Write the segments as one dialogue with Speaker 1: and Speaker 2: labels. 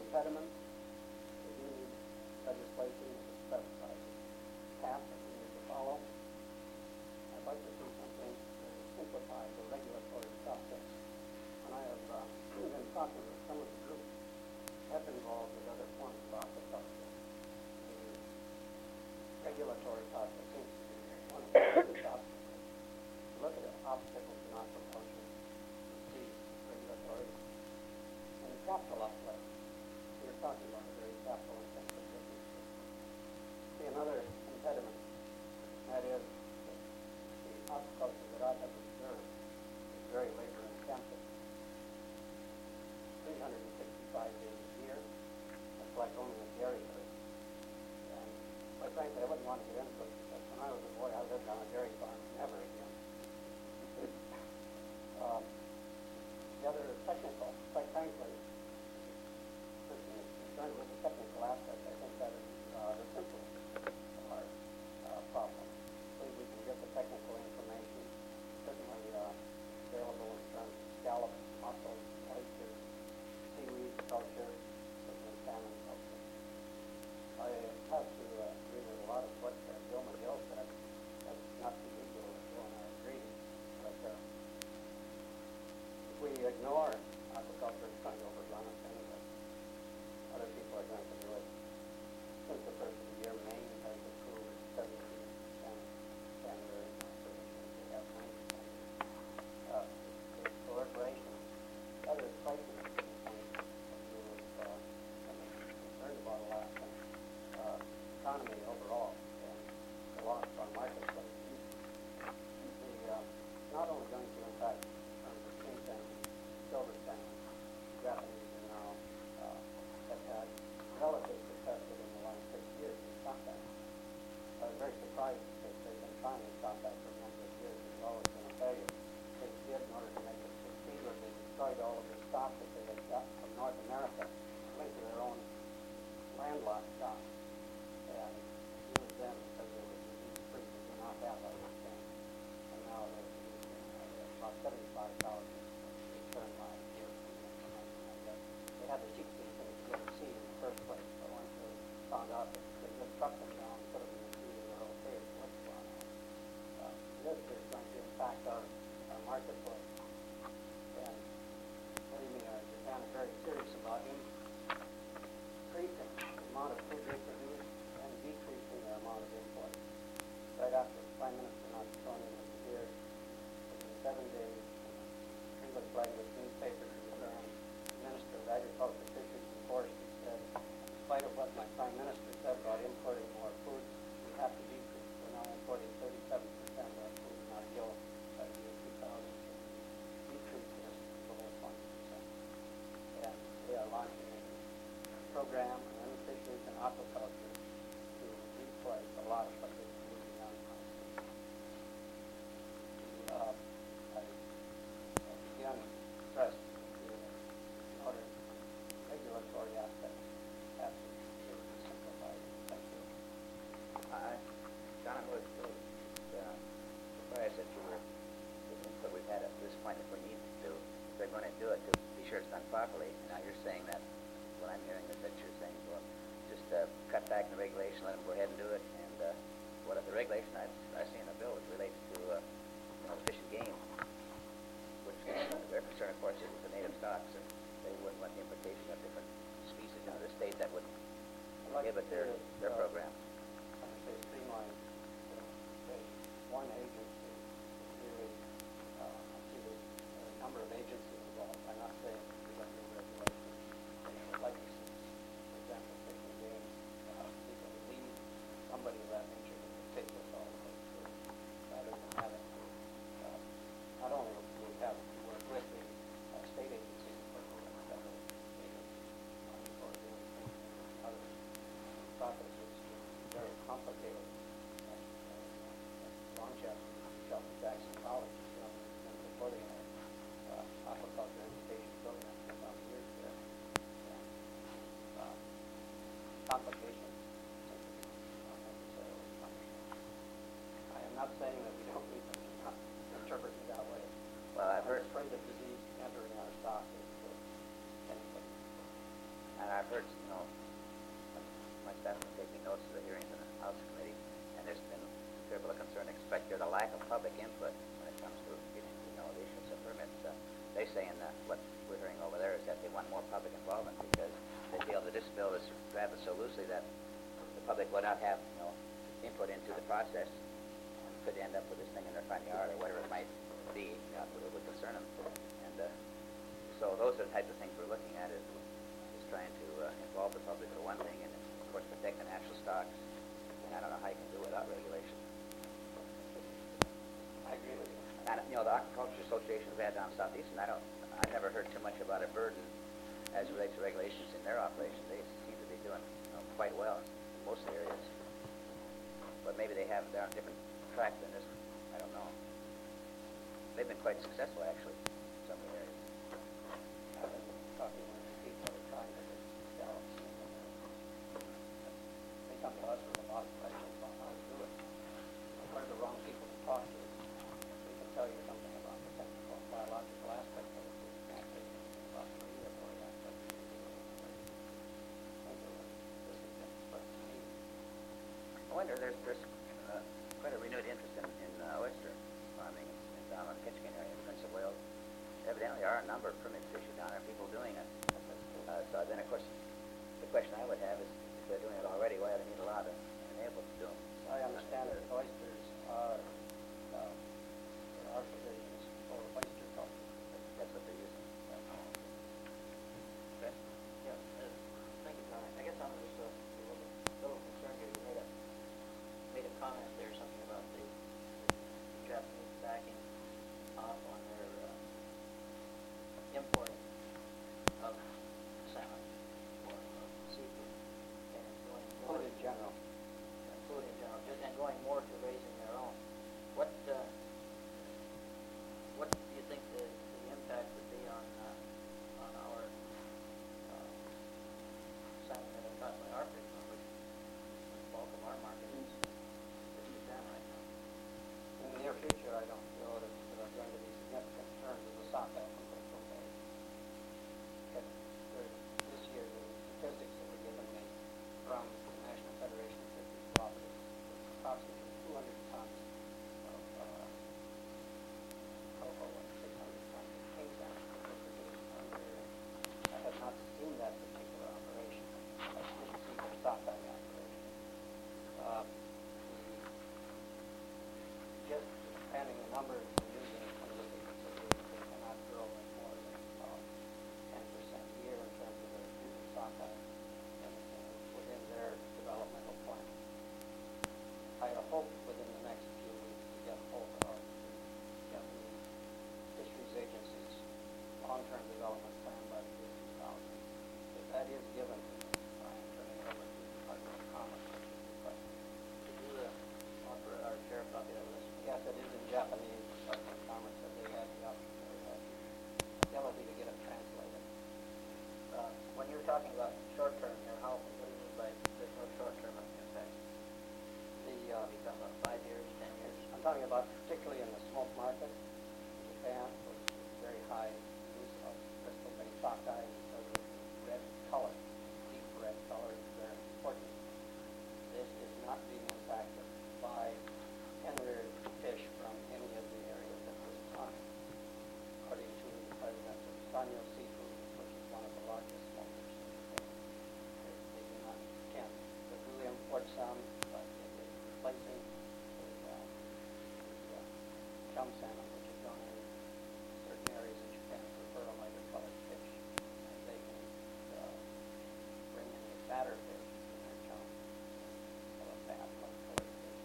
Speaker 1: impediments. We do need legislation that specifies the path that we need to follow. I'd like to see something that simplifies the regulatory process. And I have been talking with some of the groups that have been involved with other forms of aquaculture. The regulatory process seems to be one of the biggest obstacles. Look at the obstacles in aquaculture. You see regulatory and capital outlay. We're talking about a very capital-intensive business. See another impediment. That is the aquaculture that I have observed is very labor-intensive. 365 days a year. It's like owning a dairy herd. And quite frankly, I wouldn't want to get into it because when I was a boy, I lived on a dairy farm. Never again. The other is technical. Quite frankly, person is concerned with the technical aspect. I think that is the simplest of our problem. I believe we can get the technical information certainly available in terms of scallops, mussels, oysters, seaweed culture, certainly salmon culture. I have to agree with a lot of what Bill McGill said. That's not the usual that Bill and I agree. But if we ignore aquaculture, it's going to overrun us anyway. Other people are going to do it. Since the first of the year, Maine has approved 17% standard permissions. They have 90%. The proliferation. Other pricing concerned about a lot of things. Economy overall and the loss of our marketplace. Not only going to impact in terms of king salmon, silver salmon, Japanese are now have had relative success within the last 6 years in combat. I was very surprised because they've been trying to stop that for a number of years. It's always been a failure. They did, in order to make it succeed, or they destroyed all of their stock that they had got from North America, went to their own landlocked stock, and used them because they were disease-free. They did not have other things. And now they're about 75,000 return last year from the information I got. They had the cheap things to get a seed in the first place, but once they found out that they just trucked them down and put them in the seed, they were okay with what's going on. This is going to impact our marketplace. And believe me, Japan is very serious about increasing the amount of food they produce and decreasing the amount of import. Right after Prime Minister Nakasone was here, within 7 days, English language newspapers returned, Minister of Agriculture, Fisheries and Forestry said, in spite of what my Prime Minister said about importing more food, we have to decrease. We're now importing 37% of our food in our yield by the year 2000. Decrease this below 20%. And they are launching a program in fisheries and aquaculture to replace a lot of what they're losing out on. I again stress in order regulatory aspects have to be simplified. Thank you.
Speaker 2: John, I was surprised that you were that we've had at this point if we need to, if they're going to do it, to be sure it's done properly. And now you're saying that, what I'm hearing is that you're saying, well, just cut back the regulation, let them go ahead and do it. And what if the regulation I see in the bill relates to fish and game, which their concern, of course, is the native stocks, and they wouldn't want the importation of different species into the state that would inhibit their program.
Speaker 1: Like I say, streamline one agency really, I see there's a number of agencies involved. I'm not saying we don't do regulations. Like you see, for example, fish and game, people leave somebody of that nature that can take this all the way through, rather than having to, not only do we have to work with the state agencies, but with the federal agencies or the other processes. Very complicated. Longchester, Shelton Jackson College, been supporting our aquaculture education program for some years there. And, complications not necessarily functional. I am not saying that we don't need them to not interpret it that way.
Speaker 2: Well, I've heard
Speaker 1: afraid of disease entering our stock is anything.
Speaker 2: And I've heard, my staff has been taking notes of the hearings in the House Committee, and there's been considerable concern expected, the lack of public input when it comes to getting, the issuance of permits. They're saying that what we're hearing over there is that they want more public involvement because they feel that this bill is drafted so loosely that the public will not have, input into the process and could end up with this thing in their front yard or whatever it might be, that would concern them. And so those are the types of things we're looking at is trying to involve the public for one thing, and of course protect the natural stocks. And I don't know how you can do it without regulation.
Speaker 1: I agree with you.
Speaker 2: And, the Aquaculture Association we had down southeast, and I've never heard too much about a burden as it relates to regulations in their operation. They seem to be doing quite well in most areas. But maybe they're on different tracks than this. I don't know. They've been quite successful, actually, in some of the areas.
Speaker 1: I've been talking with people that are trying to develop. They come to us with a lot of questions about how to do it. What are the wrong people to talk to? We can tell you something about the technical and biological aspect of it. We can't tell you anything about the regulatory aspect of it. This has been quite neat.
Speaker 2: I wonder, there's quite a renewed interest in oyster farming down on the Ketchikan area in Prince of Wales. Evidently, there are a number of permits issued down there, people doing it. So then, of course, the question I would have is, if they're doing it already, why do they need a lot of enable to do them?
Speaker 1: I understand that oysters are, there are provisions for oyster culture.
Speaker 2: That's what they're using. Okay.
Speaker 3: Yeah, thank you, John. I guess I'm just a little concerned here. You made a comment there, something about the Japanese backing off on their import of salmon or seafood and going more
Speaker 1: Food in general.
Speaker 3: food in general, and going more to raising their own. What do you think the impact would be on our salmon that are caught by our fishermen, which the bulk of our market is Japan right now?
Speaker 1: In the near future, I don't feel that there are going to be significant terms of the sockeye from Bristol Bay. This year, the statistics that were given me from the National Federation of Fisheries Cooperatives, approximately 200 tons of coho and 600 tons of king salmon that were produced per year. I have not seen that particular operation. I didn't see the sockeye operation. Just expanding the numbers and using some of the consideration they cannot grow at more than 10% a year in terms of their using sockeye and within their developmental plan. I hope within the next few weeks to get hold of the Japanese Fisheries Agency's long-term development plan by the year 2000. If that is given to me, I am turning it over to the Department of Commerce, which is requested.
Speaker 3: Could you offer our share a copy of this?
Speaker 1: Yes, it is in Japanese. The Department of Commerce said they had the option, they had the ability to get it translated.
Speaker 3: When you were talking about short-term here, what do you mean by there's no short-term impact? Are you talking about 5 years, 10 years?
Speaker 1: I'm talking about particularly in the smoke market in Japan, where there's very high use of Bristol Bay sockeye because of the red color. Deep red color is very important. This is not being impacted by hen-reared fish from any of the areas at this time. According to the president of Sanyo Seafood, which is one of the largest smokers in Japan, they do not intend to really import some, but it is replacing the chum salmon, which is grown in certain areas in Japan prefer a lighter colored fish, and they can bring in a fatter fish in their chum of a fat, light colored fish.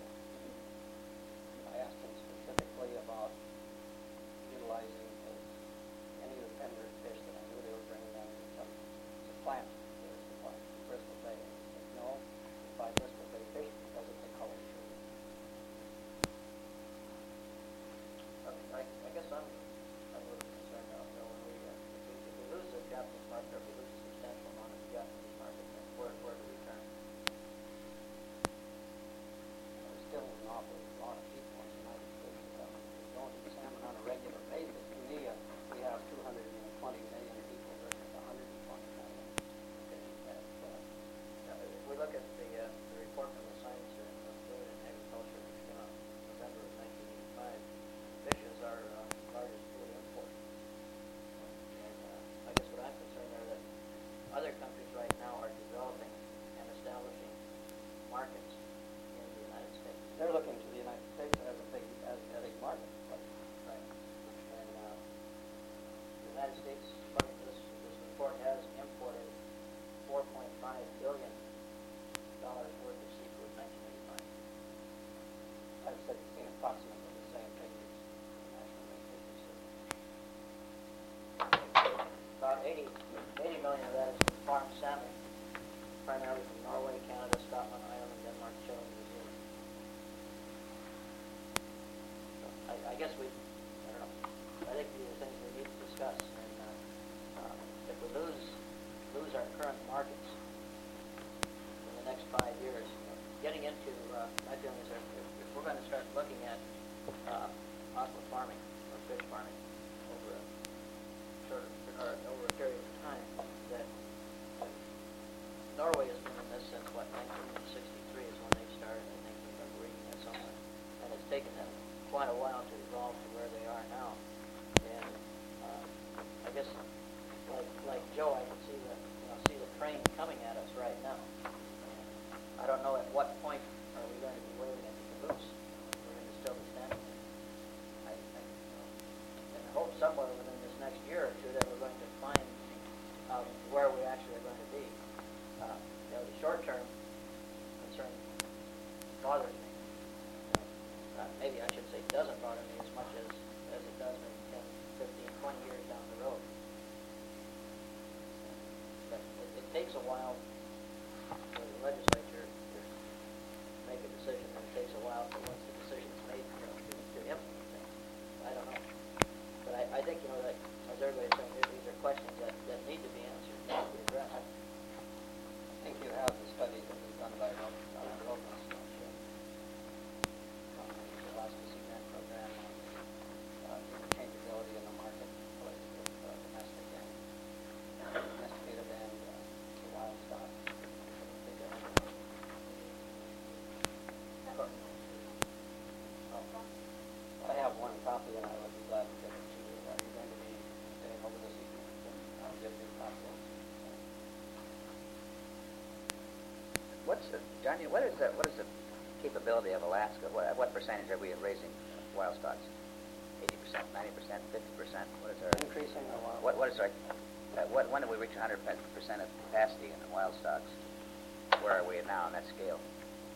Speaker 1: I asked him specifically about utilizing any of the hen-reared fish that I knew they were bringing down to supplant their supply from Bristol Bay. And he said, no, we buy Bristol Bay fish because of the color shade.
Speaker 3: I guess I'm a little concerned now, when if we lose the Japanese market, or if we lose a substantial amount of the Japanese market, then where do we turn?
Speaker 1: There's still an awful lot of people in the United States that don't eat salmon on a regular basis. To me, we have 220 million people versus 120 million.
Speaker 3: Okay. guess I don't know, I think these are things we need to discuss, and if we lose our current markets in the next 5 years, getting into, my feeling is that if we're going to start looking at aqua farming or fish farming over a short, or over a period of time, that Norway has been in this since, 1963 is when they started. I think I remember reading that somewhere. And it's taken them quite a while to evolve to where they are now. And I guess, like Joe, I can see the train coming at us right now. And I don't know at what point are we going to be waving at the caboose. We're going to still be standing there. And I hope somewhere within this next year or two that we're going to find out where we actually are going to be. The short-term concern bothers me. Maybe I should say doesn't bother me as much as it does maybe 10, 15, 20 years down the road. But it takes a while for the legislature to make a decision, and it takes a while for once the decision is made to implement things. I don't know. But I think, that, as everybody's saying, these are questions that need to be answered, need to be addressed.
Speaker 1: I think you have the study that was done by Robles, the elasticity grant program on interchangeability in the marketplace with domestic and domesticated and the wild stock. I have one copy, and I would be glad to give it to you. Are you going to be staying over this evening? I'll give you a copy.
Speaker 2: Johnny, what is the capability of Alaska? What percentage are we raising wild stocks? 80%, 90%, 50%? What is our
Speaker 1: Increasing the wild.
Speaker 2: What is our when do we reach 100% of capacity in the wild stocks? Where are we now on that scale?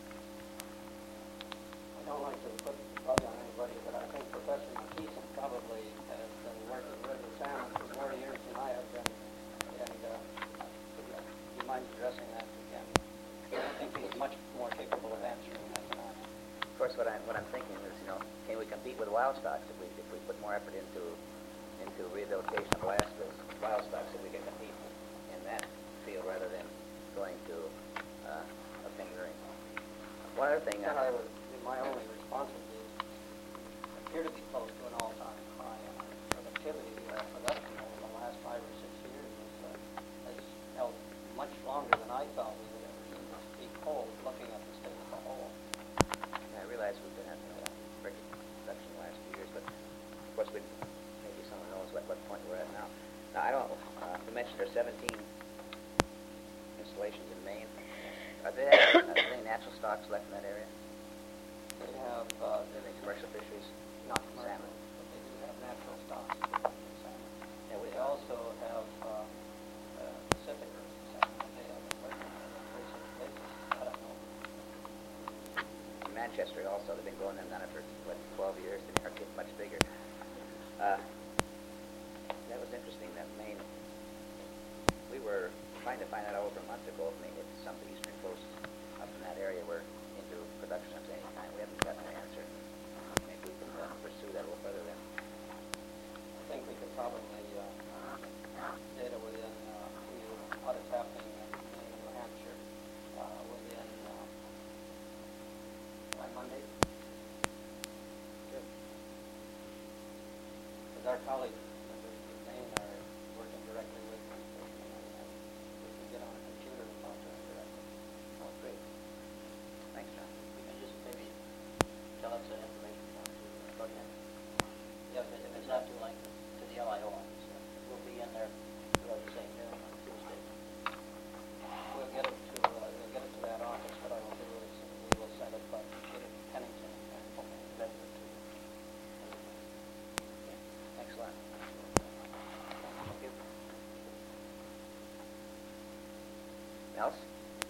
Speaker 1: I don't like to put the bug on anybody, but I think Professor McKeeson probably has been working with the salmon for more years than I have been, and do you mind addressing that again? I think he's much more capable of answering that than I am.
Speaker 2: Of course, what I'm thinking is, can we compete with wild stocks if we put more effort into rehabilitation of Alaska's wild stocks, if we can compete in that field rather than going to a fingering. One other thing.
Speaker 1: My only response would be appear to be close to an all-time high in productivity. Production over the last 5 or 6 years has held much longer than I thought we would ever see this peak hold, looking at the state as a whole.
Speaker 2: I realize we've been having record production the last few years, but of course maybe someone knows what point we're at now. Now, I don't. You mentioned there are 17 installations in Maine. Are there any natural stocks left in that area?
Speaker 1: They have
Speaker 2: Commercial fisheries?
Speaker 1: not commercial,
Speaker 2: Salmon.
Speaker 1: but they do have natural stocks. Salmon.
Speaker 2: Yeah,
Speaker 1: They also have Pacific salmon. They have a research basis. I don't know.
Speaker 2: In Manchester also, they've been growing them down there for 12 years. They are getting much bigger. That was interesting. That Maine. We were trying to find out over a month ago if maybe it's some of the eastern coast up in that area were into production of any kind. We haven't gotten an answer. Maybe we can pursue that a little further then.
Speaker 1: I think we could probably data within what is happening in New Hampshire within by Monday. Good. Because our colleagues in Maine are working directly with them. We can get on a computer and talk to them directly.
Speaker 2: Oh, great. Thanks, John.
Speaker 3: You can just maybe tell us that information form to plug in.
Speaker 1: Yeah,
Speaker 3: If it's not too lengthy, to the LIO office. We'll be in there throughout the same noon on Tuesday.
Speaker 1: we'll get it to that office. What I will do is we will send it, but get it to Pennington and send it to you.
Speaker 2: Thanks a lot.
Speaker 3: Thank you.
Speaker 2: Else?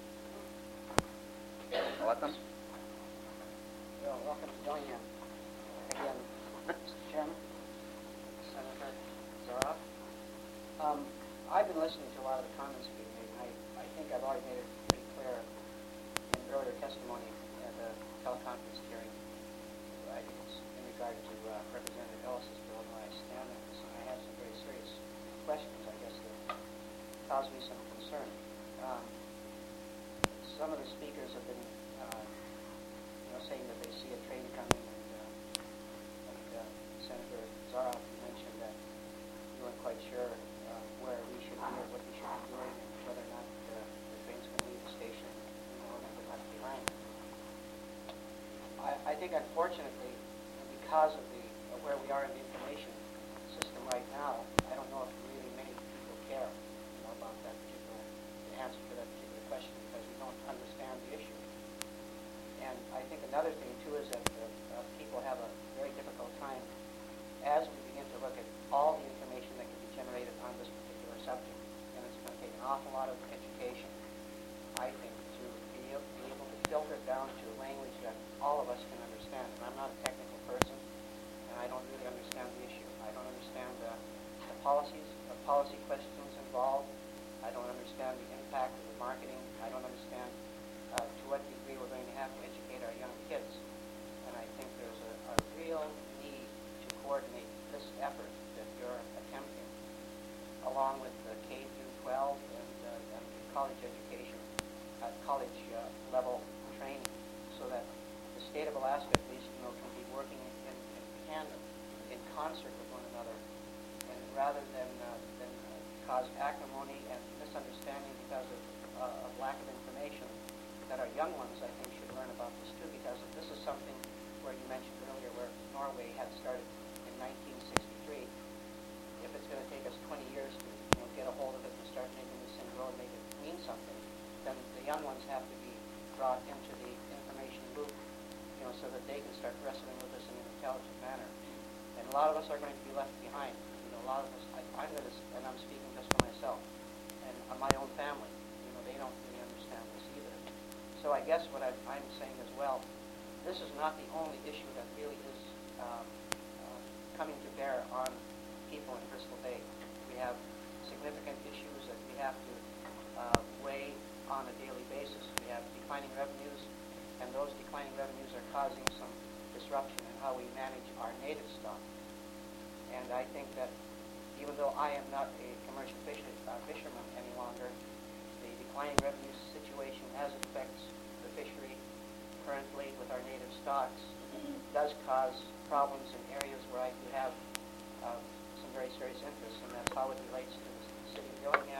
Speaker 2: Welcome.
Speaker 1: Well, welcome to join you again, Mr. Chairman, Senator Zaroff. I've been listening to a lot of the comments being made, and I think I've already made it pretty clear in earlier testimony at the teleconference hearing. In
Speaker 4: regard to Representative Ellis's bill and where I stand on this, and I have some very serious questions, I guess, that cause me some concern. Some of the speakers have been, saying that they see a train coming, and Senator Zaroff mentioned that you weren't quite sure where we should be or what we should be doing, and whether or not the train's going to leave the station, and be left behind. I think, unfortunately, because of where we are in the information system right now, I don't know if really many people care, about that particular answer to that particular question, because we don't understand the issue. And I think another thing too is that people have a very difficult time as we begin to look at all the information that can be generated on this particular subject, and it's going to take an awful lot of education, I think, to be able to filter it down to language that all of us can understand. And I'm not a technical person, and I don't really understand the issue. I don't understand the policy questions involved. I don't understand the impact of the marketing. I don't understand to what degree we're going to have to educate our young kids. And I think there's a real need to coordinate this effort that you're attempting, along with the K through 12 and college education, college level training, so that the state of Alaska, at least, can be working in tandem, in concert with one another, and rather than cause acrimony and misunderstanding because of lack of information, that our young ones, I think, should learn about this too, because this is something where you mentioned earlier where Norway had started in 1963. If it's going to take us 20 years to get a hold of it and start making this thing grow and make it mean something, then the young ones have to be brought into the information loop, so that they can start wrestling with this in an intelligent manner. And a lot of us are going to be left behind. A lot of us, I'm going to, and I'm speaking just for myself, and my own family, they don't really understand this either. So I guess what I'm saying as well, this is not the only issue that really is coming to bear on people in Bristol Bay. We have significant issues that we have to weigh on a daily basis. We have declining revenues, and those declining revenues are causing some disruption in how we manage our native stock. And I think that even though I am not a commercial fisherman any longer, the declining revenue situation as it affects the fishery currently with our native stocks does cause problems in areas where I do have some very serious interests, and that's how it relates to the city of Dillingham.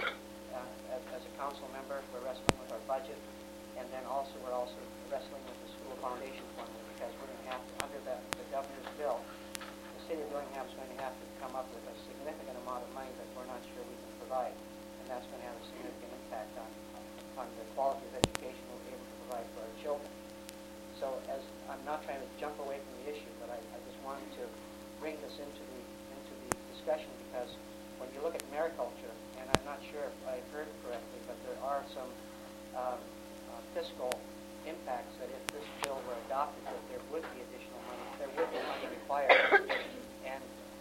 Speaker 4: As a council member, we're wrestling with our budget, and then we're also wrestling with the school foundation funding, because we're going to have to, under the governor's bill, the city of Dillingham is going to have to come up with a significant amount of money that we're not sure we can provide, and that's going to have a significant impact on the quality of education we're able to provide for our children. So I'm not trying to jump away from the issue, but I just wanted to bring this into the discussion, because when you look at mariculture, and I'm not sure if I heard correctly, but there are some fiscal impacts that if this bill were adopted, that there would be additional money, there would be money required. And,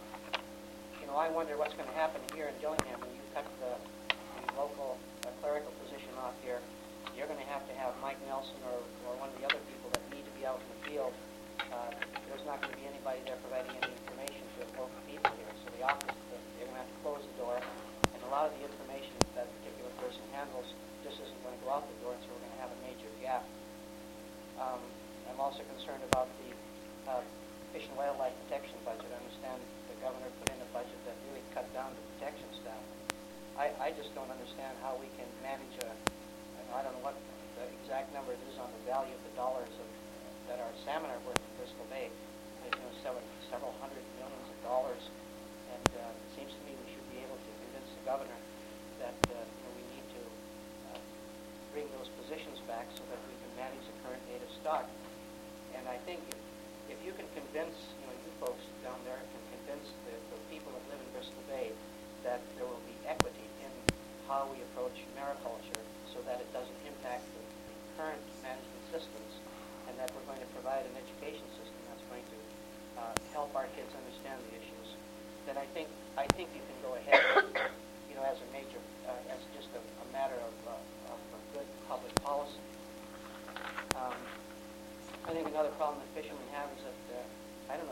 Speaker 4: I wonder what's going to happen here in Dillingham when you cut the local clerical position off here. You're going to have Mike Nelson or one of the other people that need to be out in the field. There's not going to be anybody there providing any information to local people here. So the office, they're going to have to close the door, and a lot of the information that particular person handles just isn't going to go out the door, and so we're going to have a major gap. I'm also concerned about the Fish and Wildlife Protection budget. I understand the governor put in a budget that really cut down the protection staff. I just don't understand how we can manage I don't know what the exact number is on the value of the dollars that our salmon are worth in Bristol Bay. Several hundred millions of dollars, and it seems to me we should be able to convince the governor that we need to bring those positions back so that we can manage the current native stock. And I think if you can convince, you folks down there can convince the people that live in Bristol Bay that there will be equity in how we approach mariculture so that it doesn't impact the current management systems, and that we're going to provide an education system that's going to help our kids understand the issues, then I think you can go ahead, as a major, as just a matter of good public policy. I think another problem that fishermen have is that, I don't know,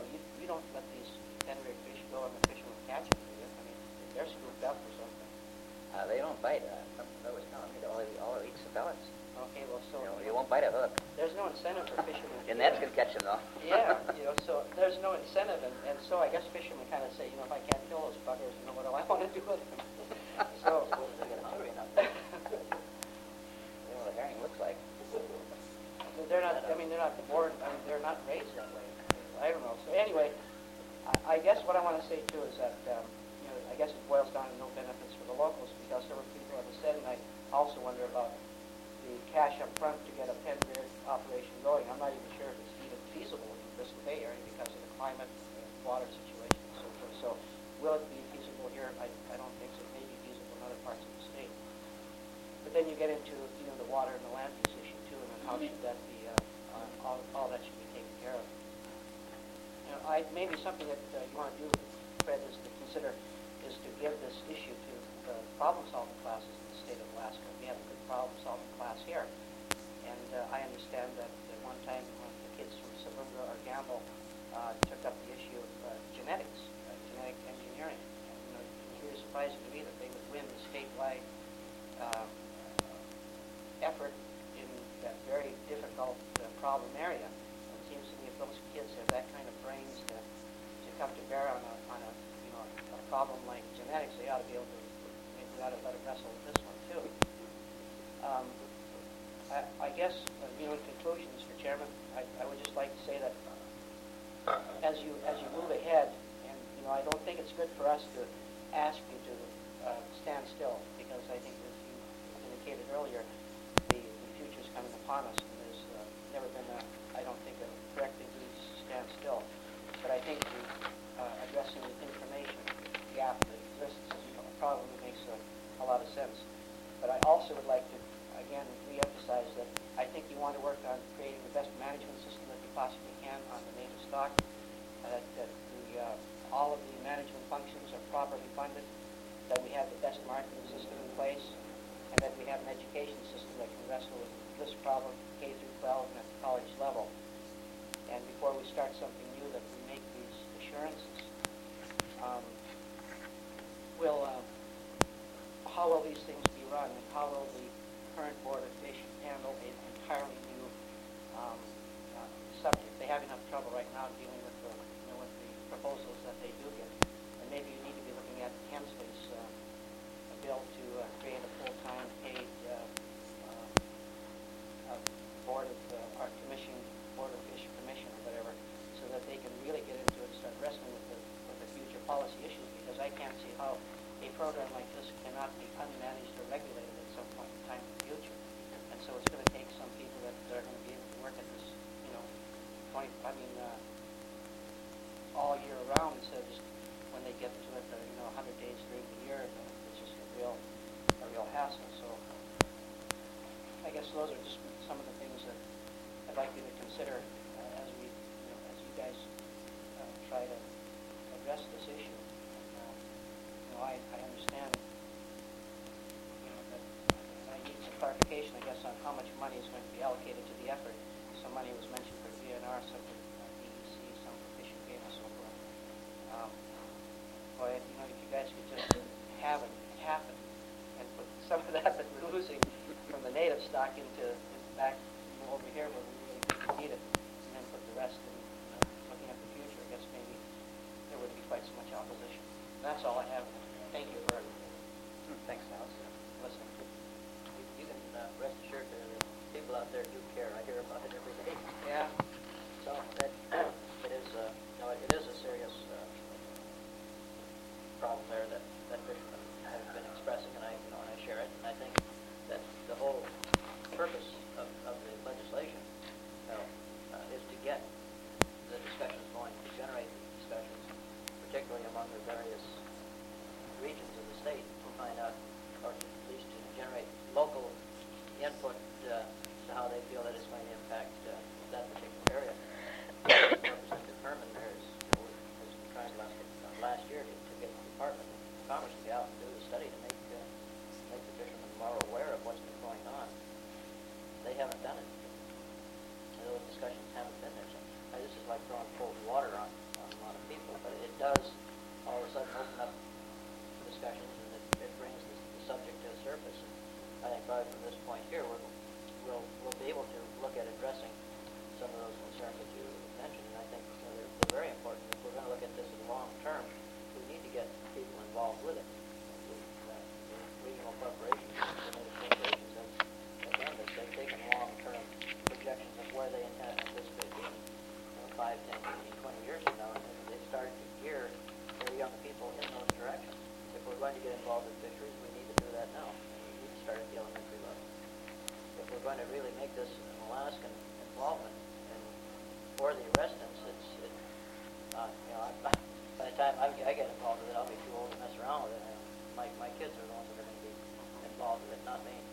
Speaker 2: bite. Somebody was telling me that all it eats the pellets.
Speaker 4: Okay, well, so...
Speaker 2: You won't bite a hook.
Speaker 4: There's no incentive for fishermen.
Speaker 2: Your nets can catch them, though.
Speaker 4: Yeah, so there's no incentive, and so I guess fishermen kind of say, if I can't kill those buggers, what do I want to do with them? So,
Speaker 3: They get hungry enough.
Speaker 2: You know what a herring looks like.
Speaker 4: they're not born, they're not raised that way. I don't know. So anyway, I guess what I want to say, too, is that, I guess it boils down to no benefits for the locals, because several people have said, and I also wonder about the cash up front to get a Penbeard operation going. I'm not even sure if it's even feasible in the Bristol Bay Area because of the climate and water situation and so forth. So will it be feasible here? I don't think so. It may be feasible in other parts of the state. But then you get into the water and the land use issue too, and then how should that be, all that should be taken care of. Maybe something that you want to do, Fred, is to consider is to give this issue to the problem-solving classes in the state of Alaska. We have a good problem-solving class here. And I understand that at one time when the kids from Sabunga or Gamble took up the issue of genetics, genetic engineering. And it's really surprising to me that they would win the statewide effort in that very difficult problem area. And it seems to me if those kids have that kind of brains to come to bear on a problem like genetics, they ought to be able to, maybe we ought to let it wrestle with this one too. I guess, in conclusion, Mr. Chairman, I would just like to say that as you move ahead, and I don't think it's good for us to ask you to stand still, because I think, as you indicated earlier, the future's coming upon us, and there's never been I don't think, a correct thing to do to stand still. But I think addressing the information gap that exists probably makes a lot of sense. But I also would like to, again, re-emphasize that I think you want to work on creating the best management system that you possibly can on the native stock, that all of the management functions are properly funded, that we have the best marketing system in place, and that we have an education system that can wrestle with this problem K through 12 and at the college level. And before we start something new, that we make these assurances. How will these things be run, and how will the current Board of Fish handle an entirely new subject? They have enough trouble right now dealing with the proposals that they do get. And maybe you need to be looking at Hensley's bill to create a full-time paid board of our commission, Board of Fish Commission or whatever, so that they can really get into it and start wrestling with the future policy issues, because I can't see how a program like this cannot be unmanaged or regulated at some point in time in the future. And so it's going to take some people that are going to be able to work at this, all year round, instead of just when they get to it, 100 days during the year, and it's just a real hassle. So I guess those are just some of the things that I'd like you to consider as you guys try to address this issue. I understand, that I need some clarification, I guess, on how much money is going to be allocated to the effort. Some money was mentioned for DNR, some for DEC, some for Fish and Game, and so forth. If you guys could just have it happen and put some of that we're losing from the native stock into back over here where we really need it, and then put the rest in looking at the future. I guess maybe there wouldn't be quite so much opposition. That's all I have. Thank you for
Speaker 2: Thanks, Alice.
Speaker 4: listening.
Speaker 3: You can rest assured that the people out there do care. I hear about it every day.
Speaker 4: Yeah.
Speaker 3: So that it is a serious problem there that fishermen have been expressing, and I share it. And I think that the whole purpose of the legislation is to get the discussions going, to generate the discussions, particularly among the various regions of the state. going to really make this an Alaskan involvement, and for the residents, you know, by the time I get involved with it, I'll be too old to mess around with it. And my kids are the ones that are going to be involved with it, not me.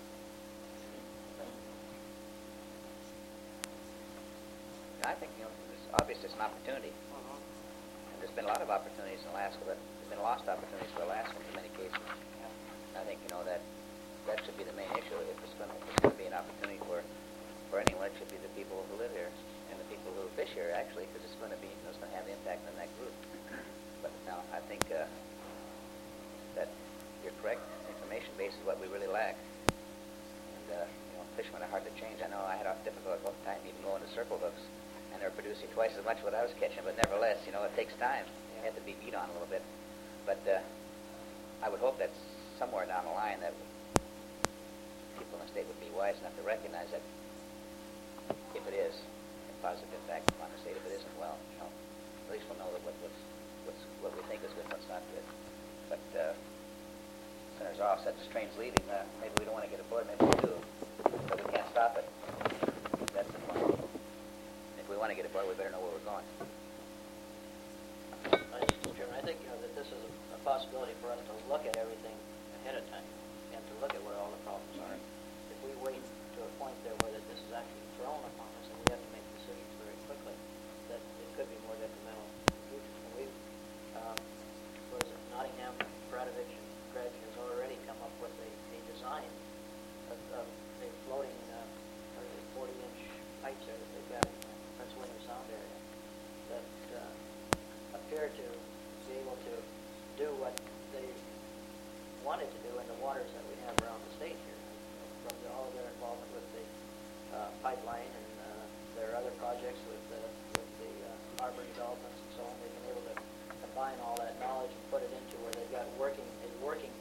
Speaker 2: I think, you know, it's obvious it's an opportunity. And there's been a lot of opportunities in Alaska, but there's been lost opportunities for Alaskans in many cases. I think, you know, that should be the main issue. If it's going to be an opportunity for anyone, it should be the people who live here and the people who fish here, actually, because it's going to be, you know, it's going to have the impact on that group. But now, I think that you're correct. Information base is what we really lack. And, you know, fishermen are hard to change. I know I had a difficult time even going to circle hooks, and they're producing twice as much what I was catching, but nevertheless, you know, it takes time. You have to be beat on a little bit. But I would hope that somewhere down the line that people in the state would be wise enough to recognize that if it is a positive impact upon the state, if it isn't, well, you know, at least we'll know that what we think is good and what's not good. But Senators Ross said this train's leaving. Maybe we don't want to get aboard, maybe we do, but we can't stop it. That's the point. If we want to get aboard, we better know where we're going.
Speaker 3: Mr. Chairman, I think, you know, that this is a possibility for us to look at everything ahead of time and to look at what all the problems are. If we wait to a point there where this is actually thrown upon us and we have to make decisions very quickly, that it could be more detrimental in the future. And we've, what is it, Nottingham, Bradovich, and Dredge has already come up with a design of a floating 40-inch pipes there that they've got in the Prince William Sound area that appear to be able to do what they wanted to do in the waters that we have around the state here. From all of their involvement with the pipeline and their other projects with the harbor developments and so on, they've been able to combine all that knowledge and put it into where they've got a working, what do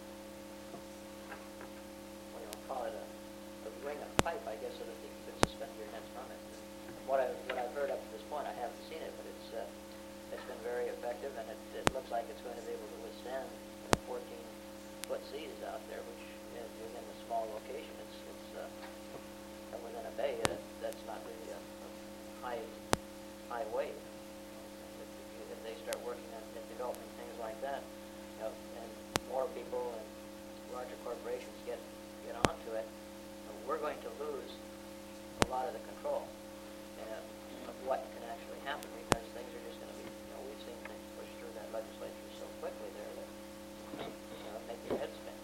Speaker 3: you call it, a ring of pipe, I guess, so that you could suspend your nets from it. And what I've heard up to this point, I haven't seen it, but it's been very effective, and it looks like it's going to be able to withstand 14-foot seas out there, which within a small location, it's within a bay, that's not really a high wave. If they start working at developing things like that, you know, and more people and larger corporations get onto it, we're going to lose a lot of the control of what can actually happen, because things are just going to be, you know, we've seen things push through that legislature so quickly there that, you know, make your head spin.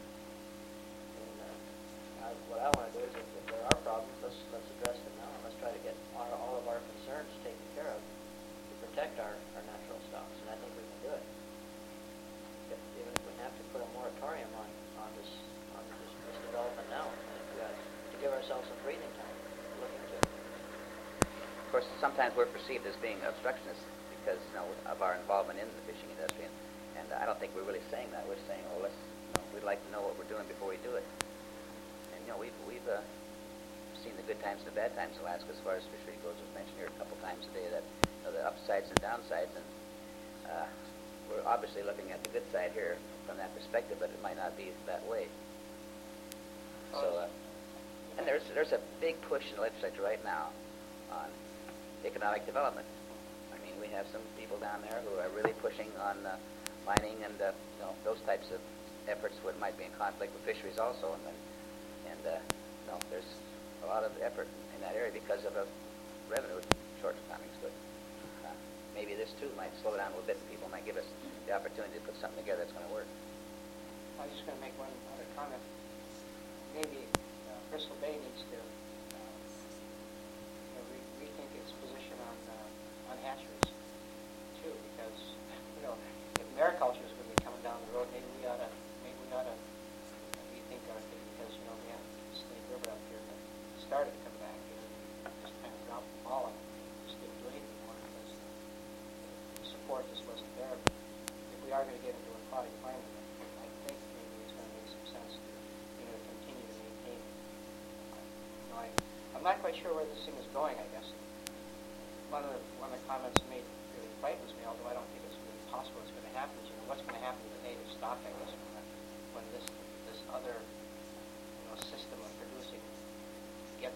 Speaker 3: And what I want to do is, if there are problems, let's address them now, and let's try to get all of our concerns taken care of to protect our natural stocks, and I think we can do it. Even if we have to put a moratorium on this development now, to give ourselves some breathing time to look into it.
Speaker 2: Of course, sometimes we're perceived as being obstructionists because, you know, of our involvement in the fishing industry, and I don't think we're really saying that. We're saying, well, we'd like to know what we're doing before we do it. And, you know, we've seen the good times and the bad times in Alaska as far as fishery goes. We've mentioned here a couple times today that, you know, the upsides and downsides, and we're obviously looking at the good side here from that perspective, but it might not be that way. So, and there's a big push in the legislature right now on economic development. I mean, we have some people down there who are really pushing on mining and you know, those types of efforts that might be in conflict with fisheries also, and you know, there's a lot of effort in that area because of a revenue shortcomings. But maybe this too might slow down a little bit, and people might give us the opportunity to put something together that's going to work.
Speaker 4: I was just going to make one other comment. Maybe Bristol Bay needs to rethink its position on hatcheries too, because, you know, if mariculture is going to be coming down the road, maybe we ought to rethink our thing, because, you know, we have Snake River up here that started to come back, and just kind of dropped the ball and just didn't do anything more because the support just wasn't there. But if we are going to get into aquatic farming, I think maybe it's going to make some sense to, you know, continue to maintain. I'm not quite sure where this thing is going, I guess. One of the comments made really frightens me, although I don't think it's really possible it's going to happen, is, you know, what's going to happen to the native stock, I guess, when this other, you know, system of producing gets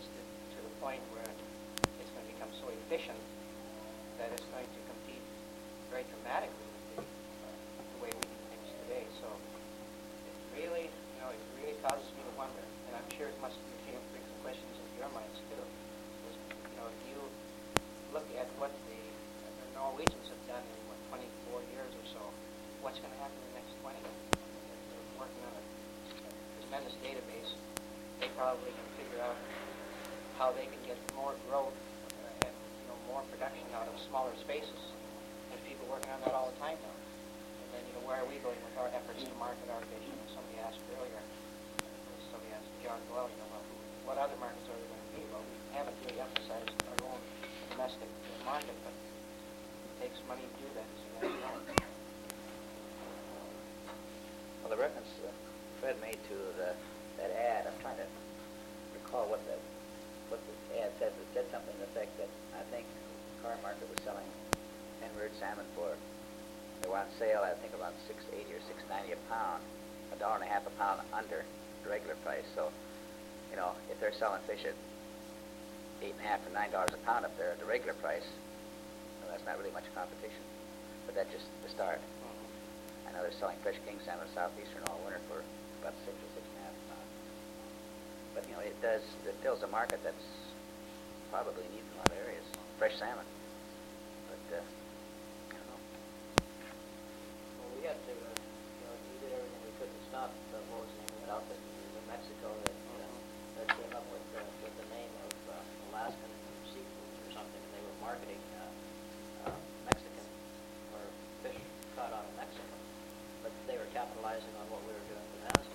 Speaker 4: point where it's going to become so efficient that it's going to compete very dramatically with the way we do things today. So it really, it really causes me to wonder, and I'm sure it must bring some questions into your minds too. Is, if you look at what the Norwegians have done in 24 years or so, what's going to happen in the next 20? They're working on a tremendous database. They probably can figure out how they can get more growth and more production out of smaller spaces. There's people working on that all the time now. And then where are we going with our efforts to market our fish? Somebody asked earlier. Somebody asked John Doyle, what other markets are there going to be? Well, we haven't really emphasized our own domestic market, but it takes money to do that. So that's right.
Speaker 2: Well, the reference Fred made to that ad, I'm trying to recall what the ad said. It said something to the effect that I think Car Market was selling Henry salmon for, they were on sale, I think about $6.80 or $6.90 a pound, $1.50 a pound under the regular price. So, if they're selling fish at $8.50 or $9 a pound up there at the regular price, well, that's not really much competition. But that's just the start. I know they're selling fresh king salmon southeastern all winter for about $6 or $6.50 a pound. But it fills a market that's probably needed in a lot of areas. Fresh salmon. But I don't know.
Speaker 3: Well, we had to, we did everything we could to stop what was the name of that outfit in Mexico that came up with the name of Alaskan Seafoods or something, and they were marketing Mexican or fish caught out of Mexico, but they were capitalizing on what we were doing with Aspen.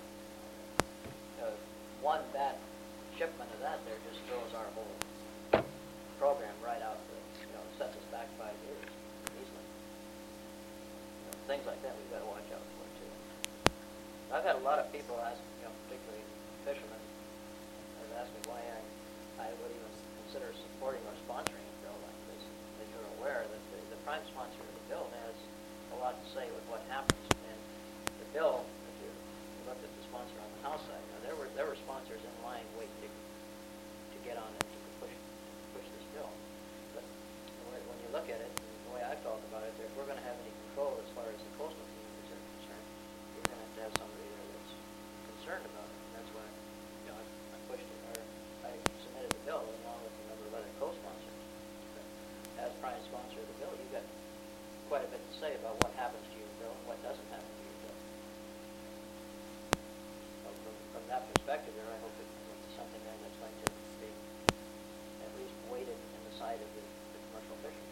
Speaker 3: One bad shipment of that there just throws our whole program right out. Sets us back 5 years easily. Things like that we've got to watch out for too. I've had a lot of people ask, particularly fishermen, have asked me why I would even consider supporting or sponsoring a bill like this. And you're aware that the prime sponsor of the bill has a lot to say with what happens. And the bill, if you look at the sponsor on the House side, there were sponsors in line waiting to get on and to push this bill. But when you look at it, the way I felt about it, if we're going to have any control as far as the coastal communities are concerned, we're going to have somebody there that's concerned about it. And that's why I pushed it, or I submitted the bill along with a number of other co-sponsors. But as prime sponsor of the bill, you've got quite a bit to say about what happens to your bill and what doesn't happen to your bill. So from that perspective there, I hope it's something there that's going to be at least weighted in the side of the commercial fishing.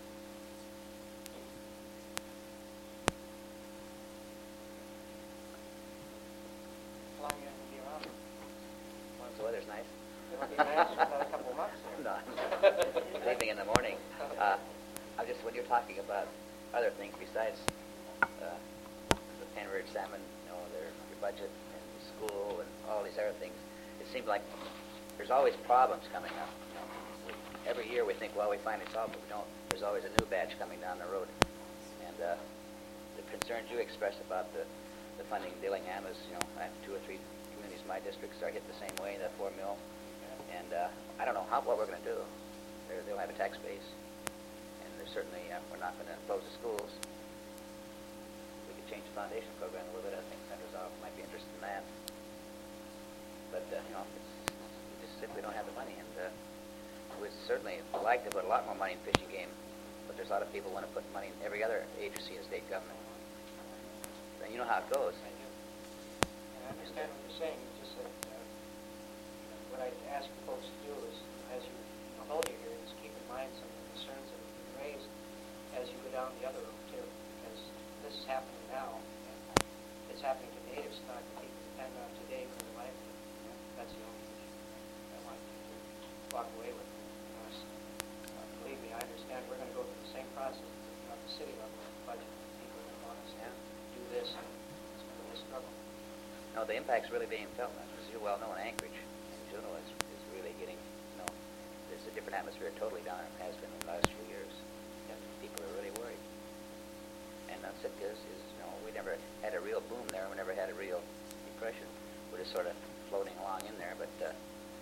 Speaker 4: How long are you going to be around?
Speaker 2: The weather's nice.
Speaker 4: It'll be nice for another couple of months there.
Speaker 2: No, I'm leaving in the morning. I'm just, when you're talking about other things besides the Penridge salmon, your budget and school and all these other things, it seems like there's always problems coming up. Every year we think, well, we finally solved it. We don't. There's always a new batch coming down the road. And the concerns you express about the funding Dillingham is, I have 2 or 3 communities in my districts are hit the same way, that 4 mil. And I don't know what we're going to do. They'll have a tax base. And there's certainly, we're not going to close the schools. We could change the foundation program a little bit. I think Senator Zoff might be interested in that. But, we just simply don't have the money. And we'd certainly like to put a lot more money in fishing game. But there's a lot of people who want to put money in every other agency in state government. And you know how it goes.
Speaker 4: I do. And I understand what you're saying. It's just that what I ask folks to do is, as you hold you here, is keep in mind some of the concerns that have been raised as you go down the other road too. Because this is happening now, and it's happening to native stock that people depend on today for their livelihood. That's the only issue I want you to walk away with. Because, believe me, I understand we're going to go through the same process at the city level budget. People are going to want us to do this, and it's going to be a struggle.
Speaker 2: No, the impact's really being felt. As you well know, in Anchorage, in Juneau is really getting, there's a different atmosphere totally down there than it has been in the last few years. And people are really worried. And Sitka is, we never had a real boom there. We never had a real depression. We're just sort of floating along in there. But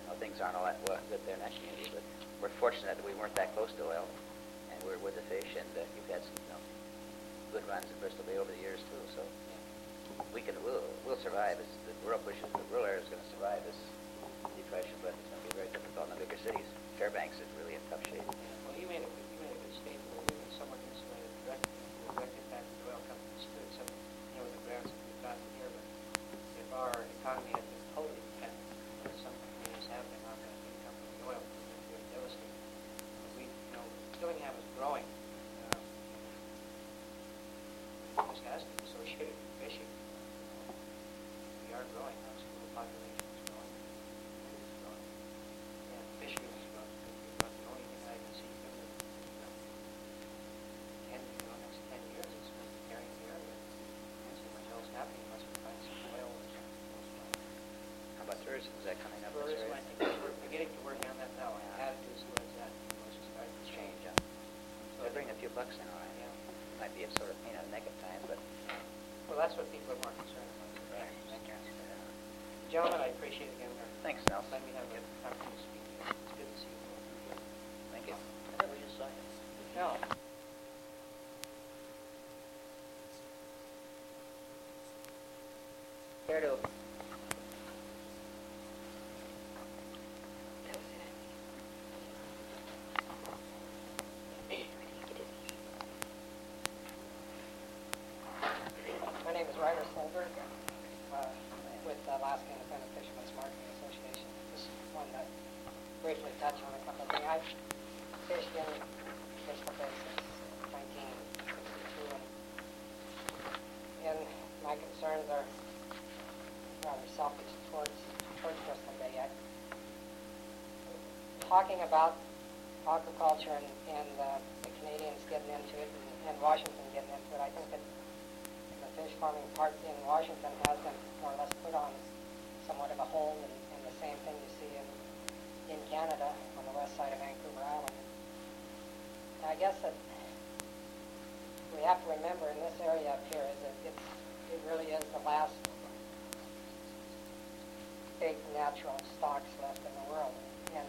Speaker 2: things aren't all that well, good there in that community, but we're fortunate that we weren't that close to oil, and we're with the fish, and you've had some good runs in Bristol Bay over the years too. So we'll survive. The rural area is going to survive this depression, but it's going to be very difficult in the bigger cities. Fairbanks is really in tough shape.
Speaker 4: Well, you made a good statement that we can somewhat insulated direct impact of the oil companies too, except, with the grants that we've gotten here, but if our economy had been totally dependent, as some communities have been on the income from the oil, it would be devastating. Dillingham is growing. This has to be associated with fishing. We are growing. Our school population is growing. It is growing. And fishing is growing. It's about the only thing I can see in the next 10 years is going to be carrying the area. I don't see much else happening unless we find some oil or something.
Speaker 2: How about tourism? Is that coming up?
Speaker 4: Tourism, I think we're beginning to work on that now. Attitudes towards that. Let's just start to change.
Speaker 2: They bring a few bucks in, all right.
Speaker 4: Yeah.
Speaker 2: Might be a sort of pain in the neck at times, but
Speaker 4: Well, that's what people are more concerned about.
Speaker 2: right.
Speaker 4: Gentlemen, I appreciate it again.
Speaker 2: Thanks, Nelson.
Speaker 4: Let me have an opportunity to speak. It's good to see you.
Speaker 2: Thank you.
Speaker 3: I think we just saw you.
Speaker 4: No. Care to? My name is Ryder Solberg, with Alaska Independent Fishermen's Marketing Association. Just wanted to briefly touch on a couple of things. I've fished in Bristol Bay since 1962, and my concerns are rather selfish towards Bristol Bay. Talking about aquaculture and the Canadians getting into it and Washington getting into it, I think that the fish farming part in Washington has been more or less put on somewhat of a hold, and the same thing you see in Canada on the west side of Vancouver Island. And I guess that we have to remember in this area up here is that it really is the last big natural stocks left in the world. And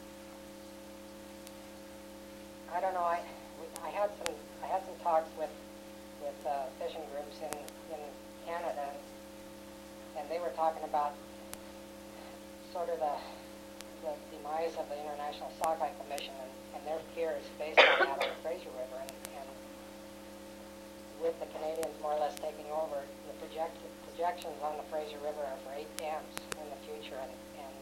Speaker 4: I don't know. I had some talks with fishing groups in Canada, and they were talking about sort of the demise of the International Sockeye Commission, and their fear is based on that on the Fraser River, and with the Canadians more or less taking over, the projections on the Fraser River are for 8 dams in the future, and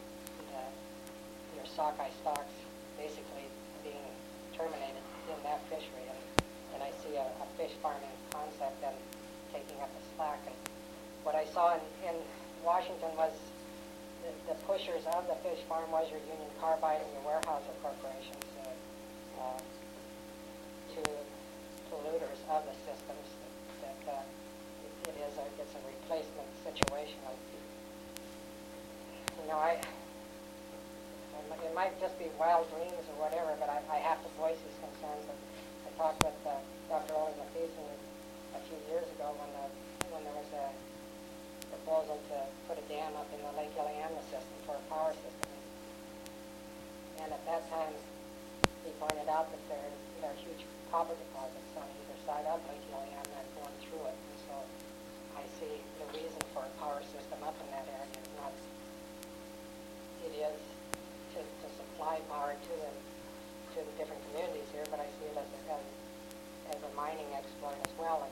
Speaker 4: your sockeye stocks basically being terminated in that fishery, and I see a fish farming concept then taking up the slack. And what I saw in Washington was the pushers of the fish farm was your Union Carbide and your Weyerhaeuser corporations, to polluters of the systems. That it's a replacement situation. It might just be wild dreams or whatever, but I have to voice these concerns. And I talked with Dr. Ole Mathieson a few years ago when there was a proposal to put a dam up in the Lake Iliamna system for a power system. And at that time, he pointed out that there are huge copper deposits on either side of Lake Iliamna and going through it. And so I see the reason for a power system up in that area is not, it is to supply power to the different communities here, but I see it as a mining exploit as well.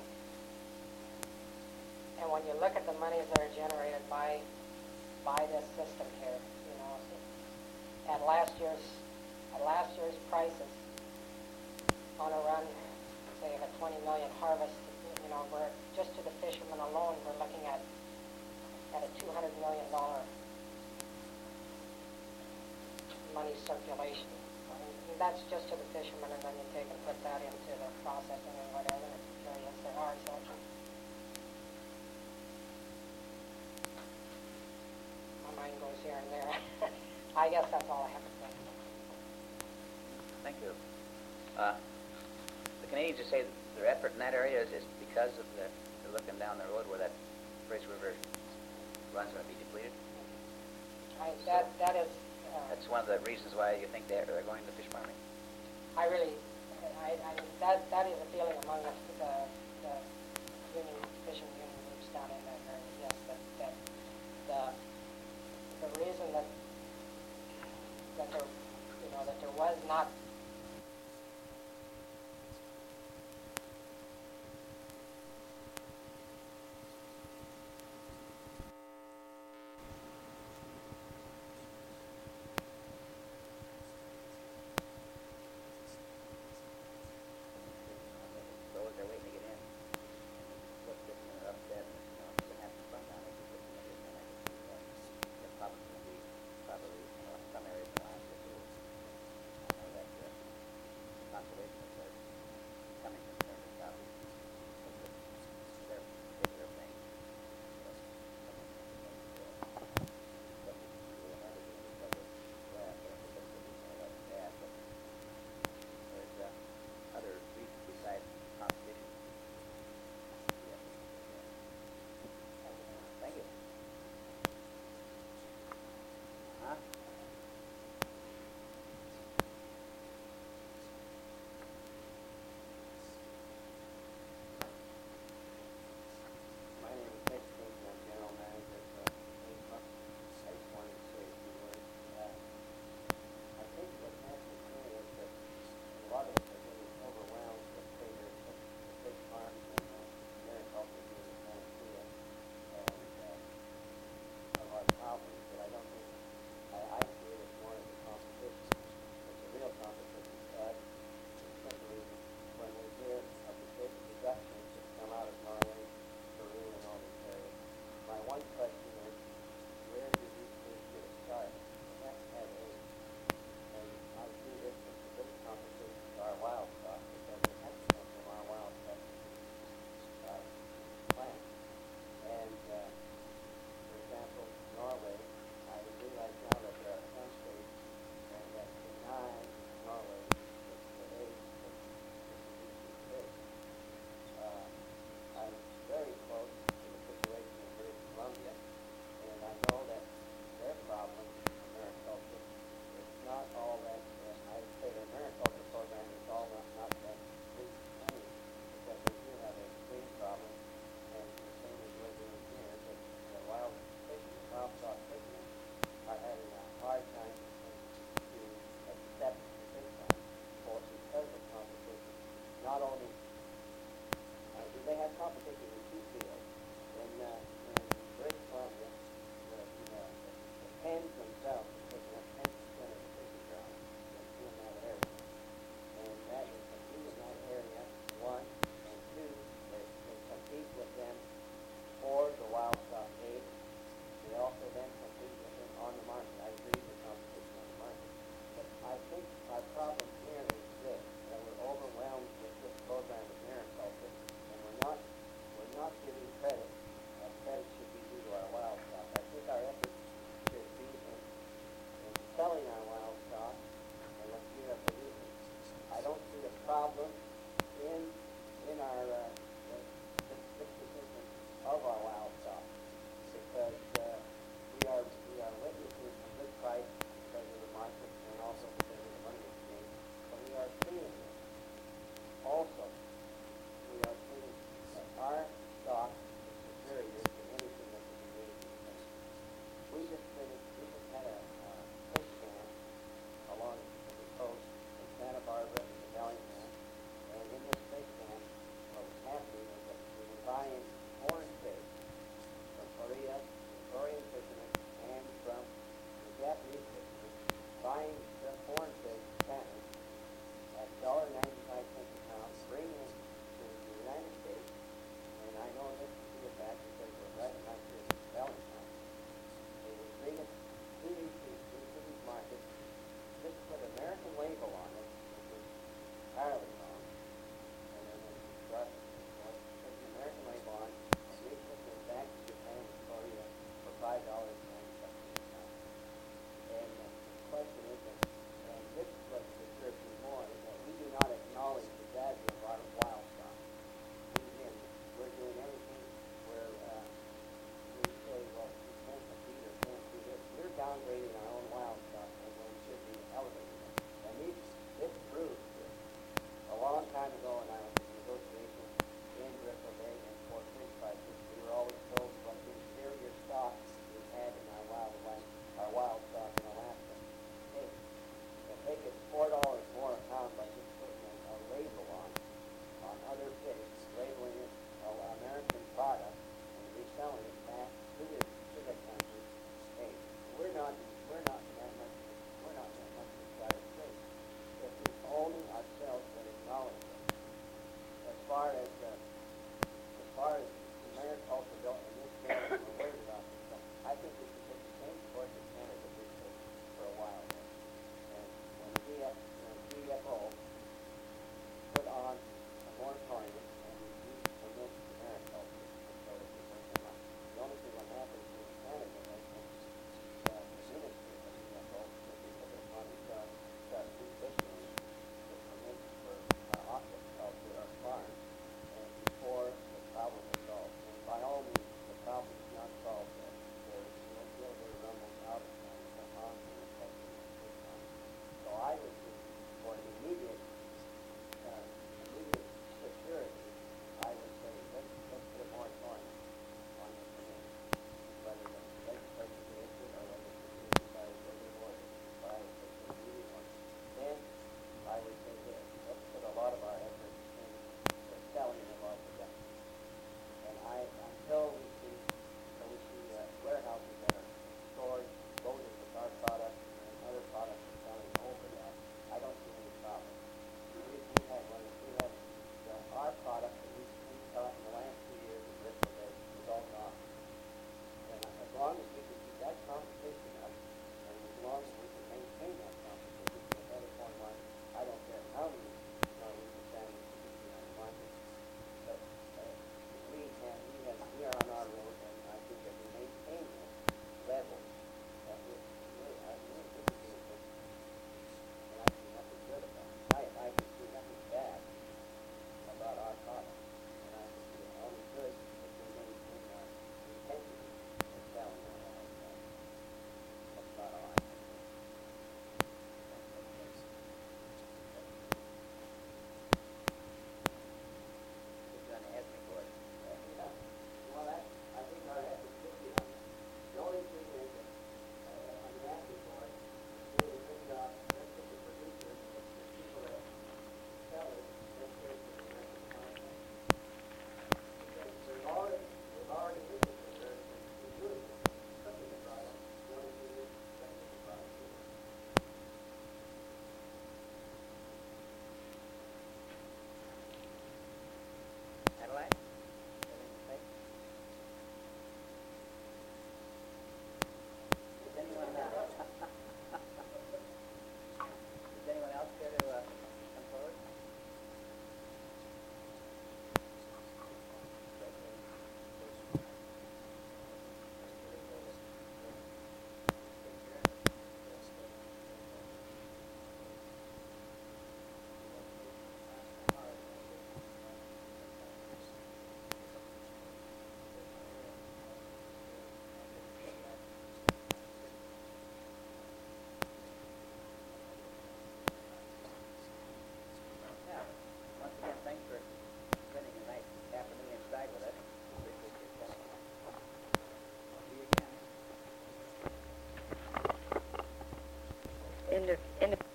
Speaker 4: And when you look at the monies that are generated by this system here, at last year's prices on a run, say of a 20 million harvest, we're just to the fishermen alone, we're looking at a $200 million money circulation. And that's just to the fishermen, and then you take and put that into the processing and whatever areas there are. So my mind goes here and there. I guess that's all I have to say.
Speaker 2: Thank you. The Canadians just say that their effort in that area is because of they're looking down the road where that Fraser River run's going to be depleted.
Speaker 4: That is
Speaker 2: That's one of the reasons why you think they're going to fish farming.
Speaker 5: I really, that is a feeling among us, the union, fishing union groups down in that area, yes, that the reason that there, that there was not
Speaker 2: Those are waiting to get in. Look, this one upset, they have some fun down there. They're probably going to be, some areas in the last year too. I know that conservation is becoming concerned about their particular thing. There's other reasons besides competition. Thank you. Huh?
Speaker 1: My name is Dick King, I'm general manager of Facebook. I just wanted to say a few words. I think what's happening here is that a lot of us are getting overwhelmed with figures of the big farms and mariculture being the panacea and of our problems, but I don't think, I see it as more of a competition. It's a real competition to us. Simply when we hear of the big productions that come out of Norway, Peru, and all these areas, my one question is, where do these fish get a start? They have to have age. And I see this as a big competition to our wild stock, because it has to come from our wild stock plant. And, for example, Norway, I realize now that there are some states that deny Norway the age of these fish. I'm very close to the situation in British Columbia, and I know that their problem in mariculture is not all that, I'd say their mariculture program is all not that big money, because they do have a big problem, and the same as we're doing here, that the wild fishermen, wild stock fishermen, are having a hard time to accept the big time for because of competition. Not only do they have competition in two fields. In British Columbia, the pens themselves are taking up 10% of the fishing ground in that area. And that is compete in that area, one, and two, they compete with them for the wild stock age. They also then compete with them on the market. I agree with competition on the market. But I think our problem here is this, that we're overwhelmed with this program of mariculture, and we're not giving credit. Credit should be due to our wild stock. I think our efforts should be in selling our wild stock and what you have produced. I don't see a problem in our disposition of our wild stock, because we are witnessing a good price because of the market and also because of the money exchange. But we are seeing this. Also, we are seeing that our stock is superior to anything that can be raised in the country. We just had a fish camp along the coast in Santa Barbara and the Bellingham, and in this fish camp, what was happening is that we were buying foreign fish from Korea, the Korean fishermen, and from the Japanese fishermen, buying the foreign fish patents at $1.95 a pound, bringing it to the United States, and I know this to be a fact because we're right in my city, Bellingham. They would bring it to these markets, just put an American label on it, which is entirely wrong, and then they put an American label on, and they took it back to Japan and Korea for $5.90 a pound. And the question is, and this is what disturbs me more, is that we do not acknowledge the value of our wild stock. Again, we're doing everything where we say, well, you can't compete or can't do this. We're downgrading our